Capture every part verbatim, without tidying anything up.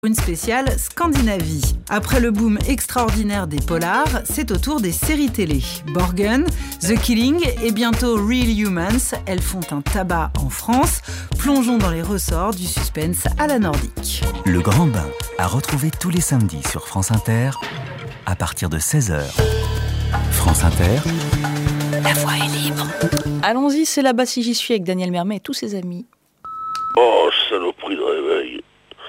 Une spéciale Scandinavie. Après le boom extraordinaire des polars, c'est au tour des séries télé. Borgen, The Killing et bientôt Real Humans, elles font un tabac en France. Plongeons dans les ressorts du suspense à la nordique. Le Grand Bain, à retrouver tous les samedis sur France Inter, à partir de seize heures. France Inter, la voix est libre. Allons-y, c'est là-bas si j'y suis avec Daniel Mermet et tous ses amis. Oh, saloperie de réveil.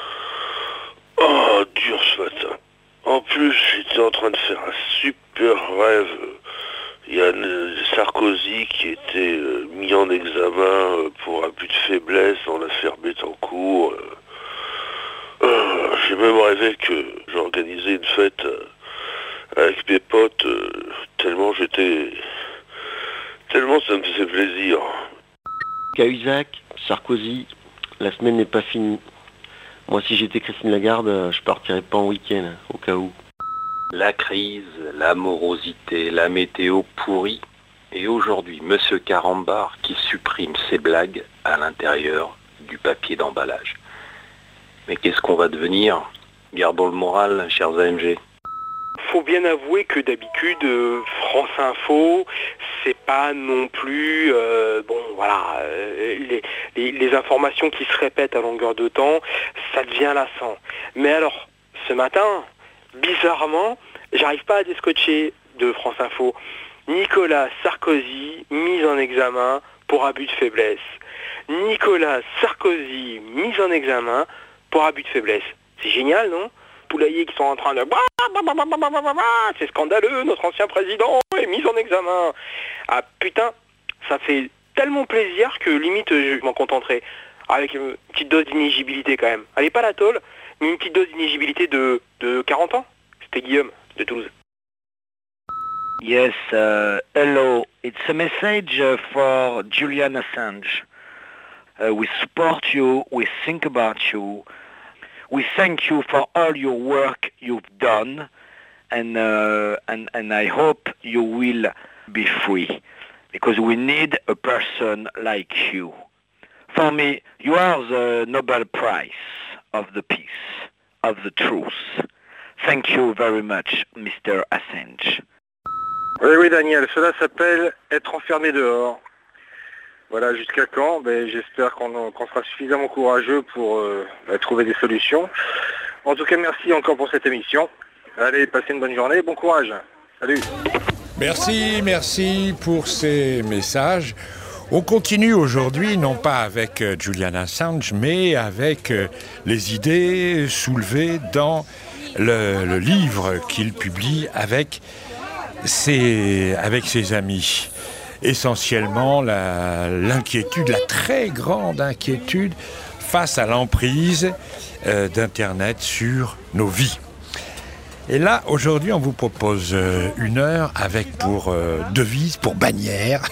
Oh, dur ce matin. En plus, j'étais en train de faire un super rêve. Il y a Sarkozy qui était euh, mis en examen euh, pour abus de faiblesse dans l'affaire Bettencourt. Euh, euh, j'ai même rêvé que j'organisais une fête euh, avec mes potes, euh, tellement j'étais... tellement ça me faisait plaisir. Cahuzac, Sarkozy, la semaine n'est pas finie. Moi, si j'étais Christine Lagarde, je partirais pas en week-end, au cas où. La crise, la morosité, la météo pourrie. Et aujourd'hui, Monsieur Carambar qui supprime ses blagues à l'intérieur du papier d'emballage. Mais qu'est-ce qu'on va devenir? Gardons le moral, chers A M G. Faut bien avouer que d'habitude, euh, France Info, c'est pas non plus, euh, bon voilà, euh, les, les, les informations qui se répètent à longueur de temps, ça devient lassant. Mais alors, ce matin, bizarrement, j'arrive pas à descotcher de France Info. Nicolas Sarkozy mis en examen pour abus de faiblesse. Nicolas Sarkozy mis en examen pour abus de faiblesse. C'est génial, non? Poulailler qui sont en train de... C'est scandaleux, notre ancien président est mis en examen. Ah putain, ça fait tellement plaisir que limite je m'en contenterai. Avec une petite dose d'inéligibilité quand même. Allez, pas la tôle, mais une petite dose d'inéligibilité de, de quarante ans. C'était Guillaume de Toulouse. Yes, uh, hello. It's a message uh, for Julian Assange. Uh, we support you, we think about you. We thank you for all your work you've done, and, uh, and, and I hope you will be free, because we need a person like you. For me, you are the Nobel Prize of the peace, of the truth. Thank you very much, Mister Assange. Oui, oui, Daniel, cela s'appelle être enfermé dehors. Voilà, jusqu'à quand? ben, J'espère qu'on qu'on sera suffisamment courageux pour euh, bah, trouver des solutions. En tout cas, merci encore pour cette émission. Allez, passez une bonne journée, bon courage. Salut. Merci, merci pour ces messages. On continue aujourd'hui, non pas avec euh, Julian Assange, mais avec euh, les idées soulevées dans le, le livre qu'il publie avec ses, avec ses amis. Essentiellement la, l'inquiétude, la très grande inquiétude face à l'emprise euh, d'Internet sur nos vies. Et là, aujourd'hui, on vous propose euh, une heure avec pour euh, devise, pour bannière.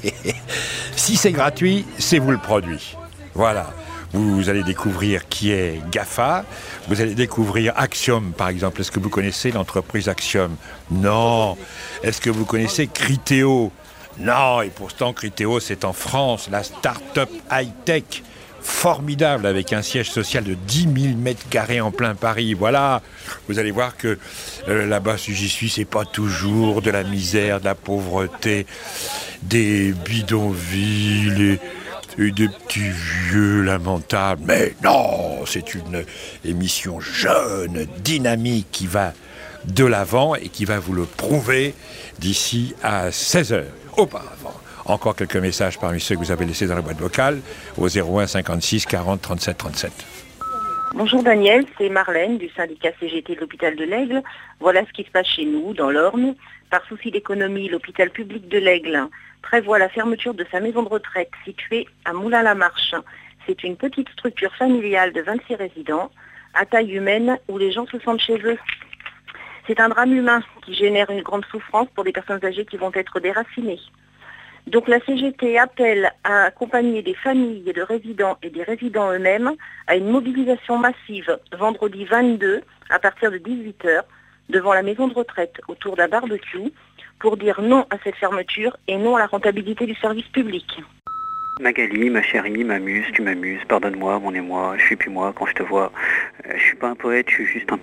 Si c'est gratuit, c'est vous le produit. Voilà. Vous allez découvrir qui est GAFA. Vous allez découvrir Axiom, par exemple. Est-ce que vous connaissez l'entreprise Axiom? Non. Est-ce que vous connaissez Criteo? Non, et pourtant Criteo, c'est en France, la start-up high-tech formidable avec un siège social de dix mille mètres carrés en plein Paris. Voilà, vous allez voir que euh, là-bas, si j'y suis, c'est pas toujours de la misère, de la pauvreté, des bidonvilles et, et des petits vieux lamentables. Mais non, c'est une émission jeune, dynamique qui va de l'avant et qui va vous le prouver d'ici à seize heures. Auparavant, encore quelques messages parmi ceux que vous avez laissés dans la boîte vocale au zéro un cinquante-six quarante trente-sept trente-sept. Bonjour Daniel, c'est Marlène du syndicat C G T de l'hôpital de l'Aigle. Voilà ce qui se passe chez nous, dans l'Orne. Par souci d'économie, l'hôpital public de l'Aigle prévoit la fermeture de sa maison de retraite située à Moulins-la-Marche. C'est une petite structure familiale de vingt-six résidents, à taille humaine, où les gens se sentent chez eux. C'est un drame humain qui génère une grande souffrance pour les personnes âgées qui vont être déracinées. Donc la C G T appelle à accompagner des familles de résidents et des résidents eux-mêmes à une mobilisation massive vendredi vingt-deux à partir de dix-huit heures devant la maison de retraite autour d'un barbecue pour dire non à cette fermeture et non à la rentabilité du service public. Magali, ma chérie, m'amuse, tu m'amuses, pardonne-moi, mon émoi, je suis plus moi quand je te vois. Euh, je suis pas un poète, je suis juste un